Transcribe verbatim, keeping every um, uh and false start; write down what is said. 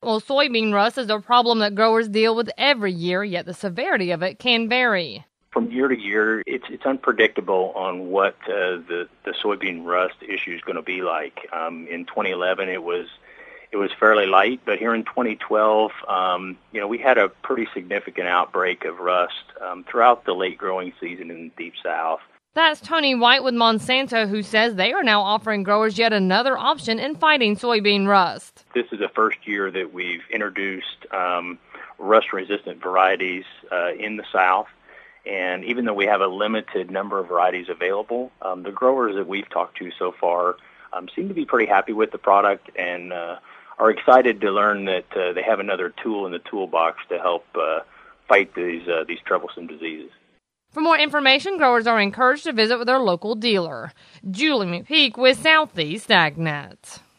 Well, soybean rust is a problem that growers deal with every year, yet the severity of it can vary. From year to year, it's it's unpredictable on what uh, the the soybean rust issue is going to be like. Um, in twenty eleven, it was it was fairly light, but here in twenty twelve, um, you know, we had a pretty significant outbreak of rust um, throughout the late growing season in the Deep South. That's Tony White with Monsanto, who says they are now offering growers yet another option in fighting soybean rust. This is the first year that we've introduced um, rust-resistant varieties uh, in the South. And even though we have a limited number of varieties available, um, the growers that we've talked to so far um, seem to be pretty happy with the product and uh, are excited to learn that uh, they have another tool in the toolbox to help uh, fight these uh, these troublesome diseases. For more information, growers are encouraged to visit with their local dealer. Julie McPeak with Southeast AgNet.